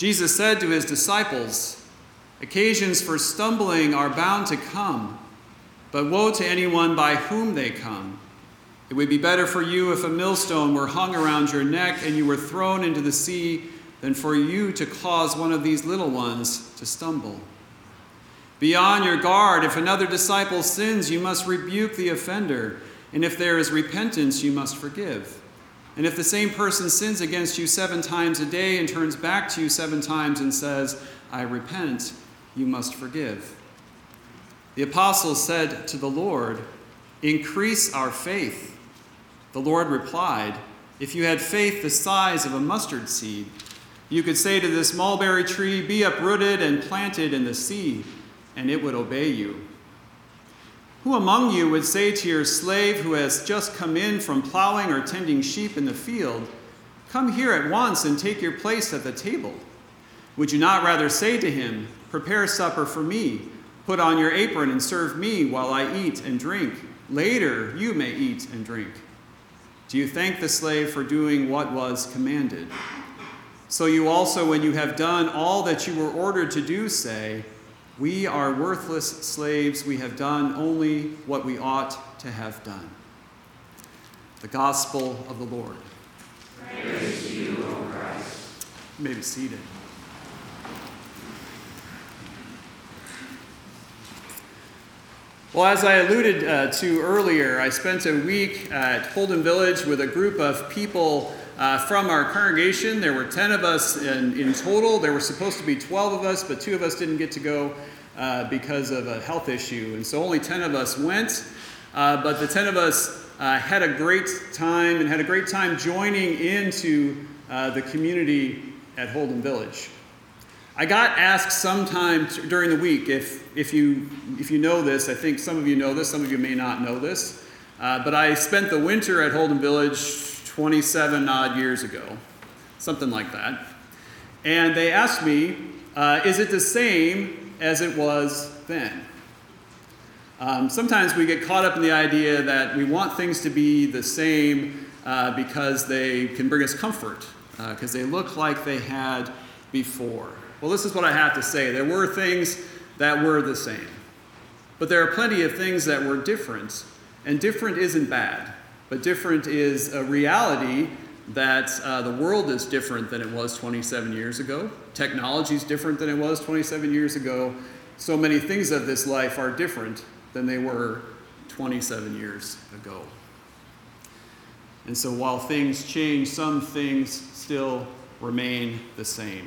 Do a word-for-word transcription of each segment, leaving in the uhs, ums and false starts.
Jesus said to his disciples, "Occasions for stumbling are bound to come, but woe to anyone by whom they come. It would be better for you if a millstone were hung around your neck and you were thrown into the sea than for you to cause one of these little ones to stumble. Be on your guard. If another disciple sins, you must rebuke the offender, and if there is repentance, you must forgive. And if the same person sins against you seven times a day and turns back to you seven times and says, 'I repent,' you must forgive." The apostles said to the Lord, "Increase our faith." The Lord replied, "If you had faith the size of a mustard seed, you could say to this mulberry tree, 'Be uprooted and planted in the sea,' and it would obey you. Who among you would say to your slave who has just come in from plowing or tending sheep in the field, 'Come here at once and take your place at the table'? Would you not rather say to him, 'Prepare supper for me, put on your apron and serve me while I eat and drink. Later you may eat and drink'? Do you thank the slave for doing what was commanded? So you also, when you have done all that you were ordered to do, say, 'We are worthless slaves. We have done only what we ought to have done.'" The Gospel of the Lord. Praise to you, O Christ. You may be seated. Well, as I alluded uh, to earlier, I spent a week at Holden Village with a group of people uh, from our congregation. There were ten of us in, in total. There were supposed to be twelve of us, but two of us didn't get to go uh, because of a health issue. And so only ten of us went. Uh, but the ten of us uh, had a great time and had a great time joining into uh, the community at Holden Village. I got asked sometime t- during the week, if if you if you know this, I think some of you know this, some of you may not know this, uh, but I spent the winter at Holden Village twenty-seven odd years ago, something like that. And they asked me, uh, is it the same as it was then? Um, sometimes we get caught up in the idea that we want things to be the same uh, because they can bring us comfort, because uh, they look like they had before. Well, this is what I have to say. There were things that were the same, but there are plenty of things that were different, and different isn't bad, but different is a reality that uh, the world is different than it was twenty-seven years ago. Technology is different than it was twenty-seven years ago. So many things of this life are different than they were twenty-seven years ago. And so while things change, some things still remain the same.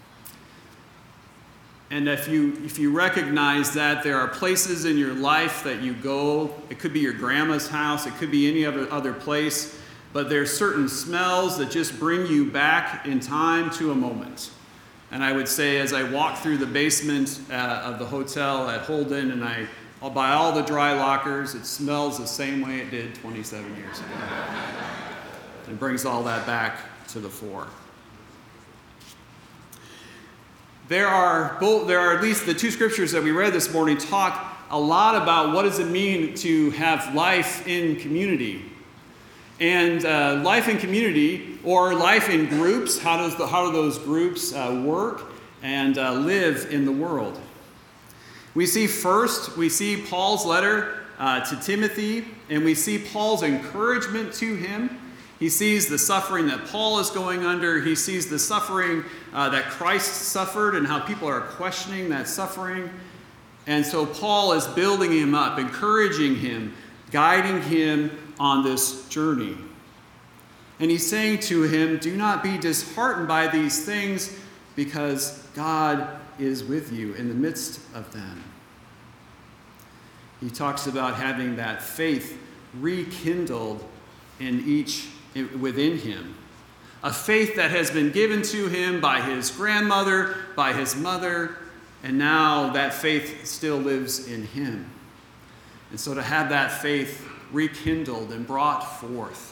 And if you if you recognize that there are places in your life that you go, it could be your grandma's house, it could be any other, other place, but there's certain smells that just bring you back in time to a moment. And I would say as I walk through the basement uh, of the hotel at Holden and I I'll buy all the dry lockers, it smells the same way it did twenty-seven years ago. It brings all that back to the fore. There are both, there are at least the two scriptures that we read this morning talk a lot about what does it mean to have life in community. And uh, life in community, or life in groups, how does the how do those groups uh, work and uh, live in the world? We see first, we see Paul's letter uh, to Timothy, and we see Paul's encouragement to him. He sees the suffering that Paul is going under. He sees the suffering uh, that Christ suffered and how people are questioning that suffering. And so Paul is building him up, encouraging him, guiding him on this journey. And he's saying to him, do not be disheartened by these things, because God is with you in the midst of them. He talks about having that faith rekindled in each within him. A faith that has been given to him by his grandmother, by his mother, and now that faith still lives in him. And so to have that faith rekindled and brought forth.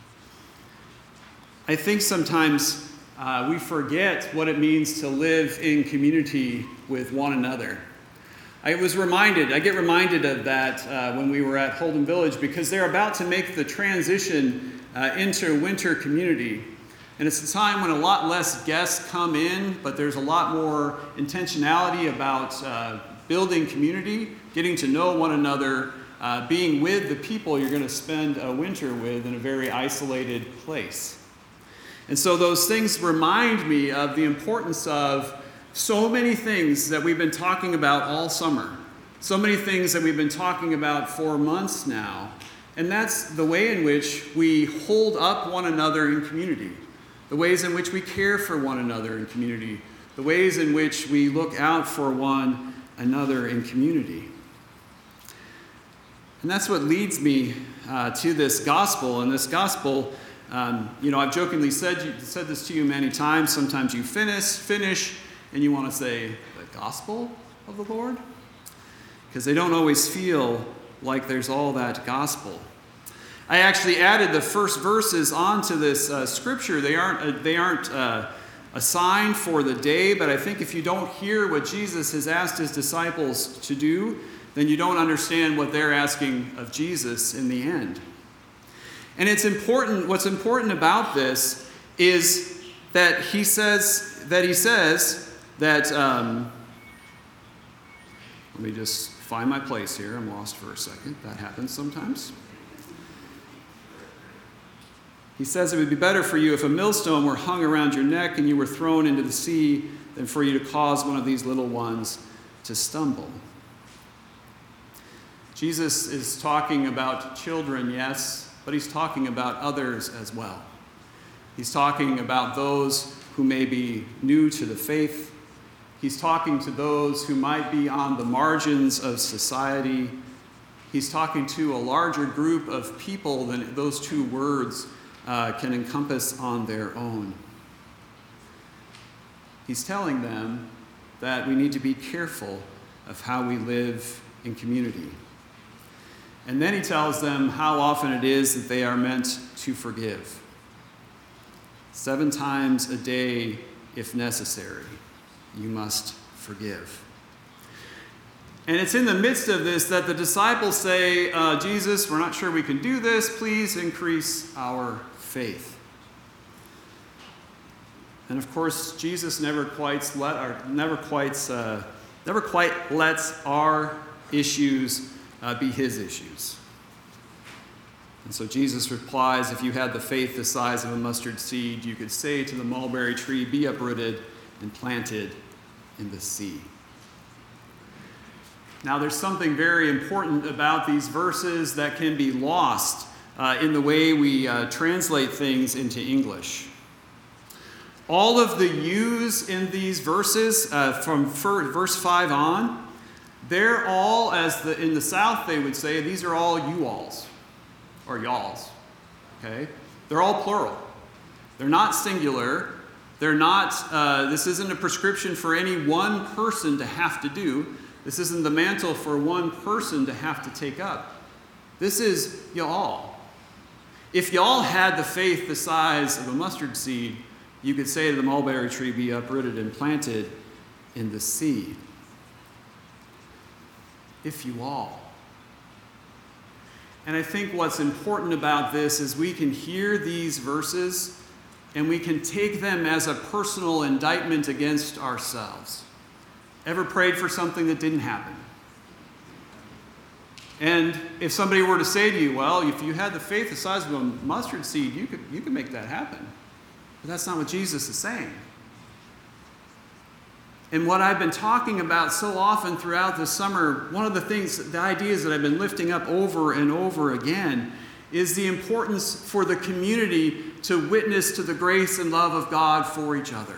I think sometimes uh, we forget what it means to live in community with one another. I was reminded, I get reminded of that uh, when we were at Holden Village, because they're about to make the transition uh, into winter community. And it's a time when a lot less guests come in, but there's a lot more intentionality about uh, building community, getting to know one another, uh, being with the people you're going to spend a winter with in a very isolated place. And so those things remind me of the importance of so many things that we've been talking about all summer, so many things that we've been talking about for months now. And that's the way in which we hold up one another in community, the ways in which we care for one another in community, the ways in which we look out for one another in community. And that's what leads me uh, to this gospel. And this gospel, um, you know, I've jokingly said said this to you many times. Sometimes you finish, finish, and you want to say, the gospel of the Lord? Because they don't always feel like there's all that gospel. I actually added the first verses onto this uh, scripture. They aren't, uh, they aren't uh, a sign for the day, but I think if you don't hear what Jesus has asked his disciples to do, then you don't understand what they're asking of Jesus in the end. And it's important, what's important about this is that he says, that he says that, um, let me just find my place here. I'm lost for a second. That happens sometimes. He says it would be better for you if a millstone were hung around your neck and you were thrown into the sea than for you to cause one of these little ones to stumble. Jesus is talking about children, yes, but he's talking about others as well. He's talking about those who may be new to the faith. He's talking to those who might be on the margins of society. He's talking to a larger group of people than those two words uh, can encompass on their own. He's telling them that we need to be careful of how we live in community. And then he tells them how often it is that they are meant to forgive. Seven times a day, if necessary, you must forgive. And it's in the midst of this that the disciples say, uh, Jesus, we're not sure we can do this. Please increase our faith. And of course, Jesus never quite let our, never quite, uh, never quite lets our issues uh, be his issues. And so Jesus replies, if you had the faith the size of a mustard seed, you could say to the mulberry tree, be uprooted and planted in the sea. Now, there's something very important about these verses that can be lost uh, in the way we uh, translate things into English. All of the yous in these verses, uh, from verse five on, they're all, as the, in the South they would say, these are all you-alls, or y'alls, okay? They're all plural. They're not singular. They're not, uh, this isn't a prescription for any one person to have to do. This isn't the mantle for one person to have to take up. This is y'all. If y'all had the faith the size of a mustard seed, you could say to the mulberry tree, be uprooted and planted in the sea. If you all. And I think what's important about this is we can hear these verses and we can take them as a personal indictment against ourselves. Ever prayed for something that didn't happen? And if somebody were to say to you, well, if you had the faith the size of a mustard seed, you could, you could make that happen. But that's not what Jesus is saying. And what I've been talking about so often throughout the summer, one of the things, the ideas that I've been lifting up over and over again, is the importance for the community to witness to the grace and love of God for each other.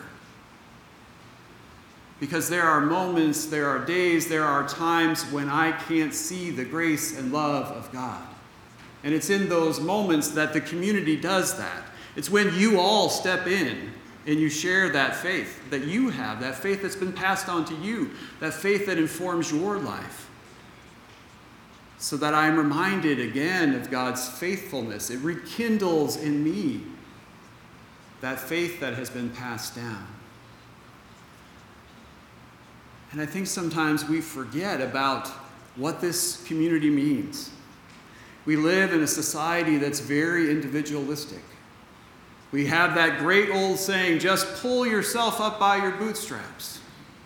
Because there are moments, there are days, there are times when I can't see the grace and love of God. And it's in those moments that the community does that. It's when you all step in and you share that faith that you have, that faith that's been passed on to you, that faith that informs your life. So that I am reminded again of God's faithfulness. It rekindles in me that faith that has been passed down. And I think sometimes we forget about what this community means. We live in a society that's very individualistic. We have that great old saying, just pull yourself up by your bootstraps.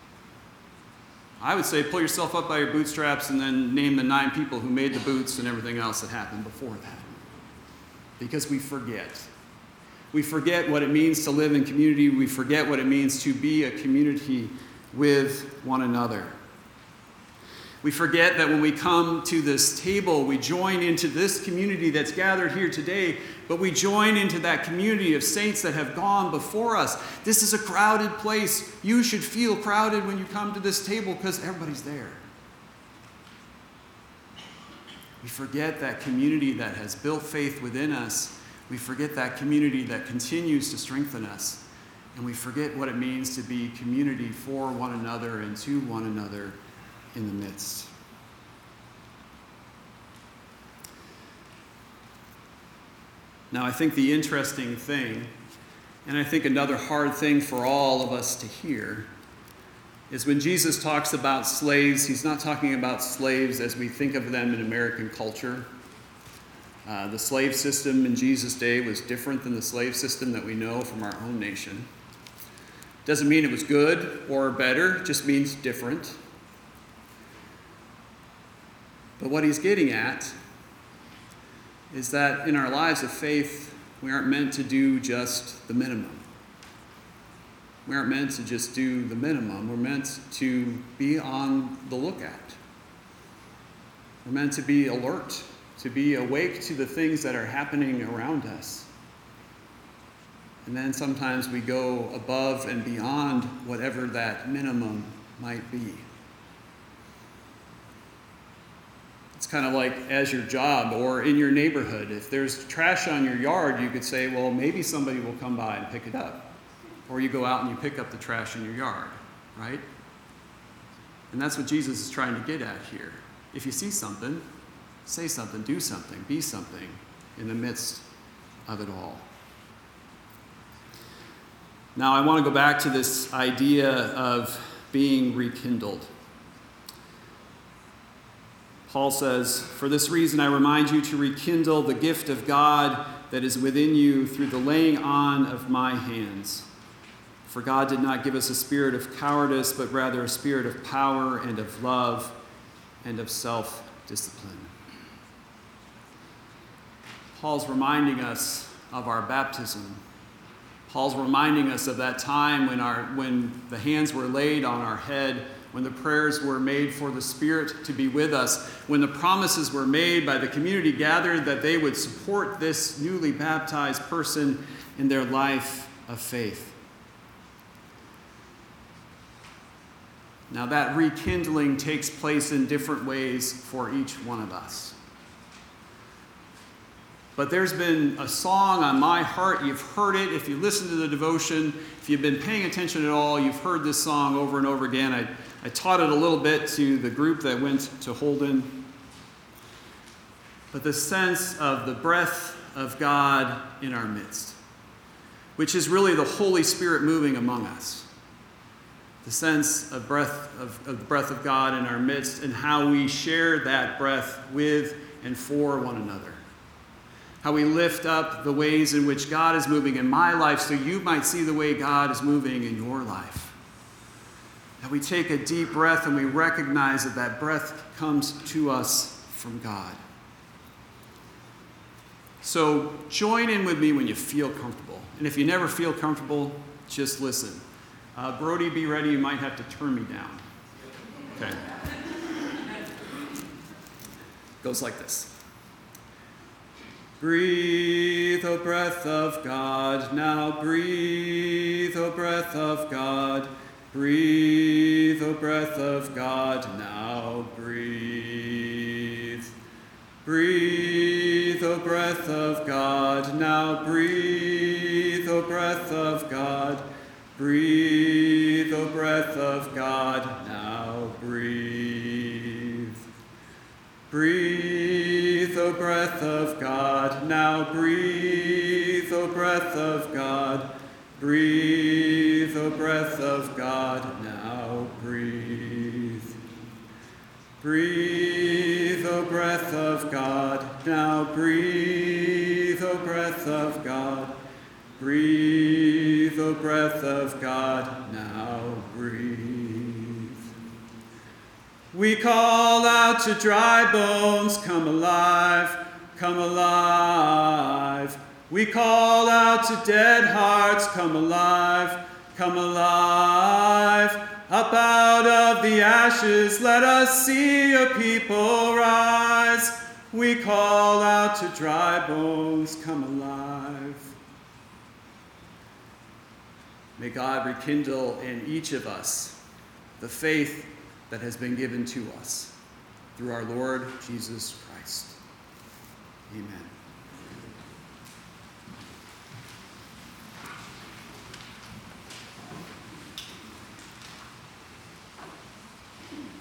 I would say pull yourself up by your bootstraps and then name the nine people who made the boots and everything else that happened before that. Because we forget. We forget what it means to live in community. We forget what it means to be a community with one another. We forget that when we come to this table, we join into this community that's gathered here today, but we join into that community of saints that have gone before us. This is a crowded place. You should feel crowded when you come to this table because everybody's there. We forget that community that has built faith within us. We forget that community that continues to strengthen us. And we forget what it means to be community for one another and to one another in the midst. Now, I think the interesting thing, and I think another hard thing for all of us to hear, is when Jesus talks about slaves, he's not talking about slaves as we think of them in American culture. Uh, the slave system in Jesus' day was different than the slave system that we know from our own nation. Doesn't mean it was good or better, just means different. But what he's getting at is that in our lives of faith, we aren't meant to do just the minimum. We aren't meant to just do the minimum. We're meant to be on the lookout. We're meant to be alert, to be awake to the things that are happening around us. And then sometimes we go above and beyond whatever that minimum might be. It's kind of like as your job or in your neighborhood. If there's trash on your yard, you could say, well, maybe somebody will come by and pick it up. Or you go out and you pick up the trash in your yard, right? And that's what Jesus is trying to get at here. If you see something, say something, do something, be something in the midst of it all. Now, I want to go back to this idea of being rekindled. Paul says, "For this reason I remind you to rekindle the gift of God that is within you through the laying on of my hands. For God did not give us a spirit of cowardice, but rather a spirit of power and of love and of self-discipline." Paul's reminding us of our baptism. Paul's reminding us of that time when, our, when the hands were laid on our head, when the prayers were made for the Spirit to be with us, when the promises were made by the community gathered that they would support this newly baptized person in their life of faith. Now that rekindling takes place in different ways for each one of us. But there's been a song on my heart. You've heard it. If you listen to the devotion, if you've been paying attention at all, you've heard this song over and over again. I, I taught it a little bit to the group that went to Holden. But the sense of the breath of God in our midst, which is really the Holy Spirit moving among us. The sense of breath of, of the breath of God in our midst and how we share that breath with and for one another. How we lift up the ways in which God is moving in my life so you might see the way God is moving in your life. That we take a deep breath and we recognize that that breath comes to us from God. So join in with me when you feel comfortable. And if you never feel comfortable, just listen. Uh, Brody, be ready. You might have to turn me down. Okay. Goes like this. Breathe, O breath of God, now breathe, O breath of God. Breathe, O breath of God, now breathe. Breathe, O breath of God, now breathe, O breath of God. Breathe, O breath of God, now breathe. Breathe, O breath of God, now breathe, O breath of God. Breathe, O breath of God, now breathe. Breathe, O breath of God, now breathe, O breath of God. Breathe, O breath of God, now breathe. We call out to dry bones, come alive, come alive. We call out to dead hearts, come alive, come alive. Up out of the ashes, let us see a people rise. We call out to dry bones, come alive. May God rekindle in each of us the faith that has been given to us through our Lord Jesus Christ. Amen.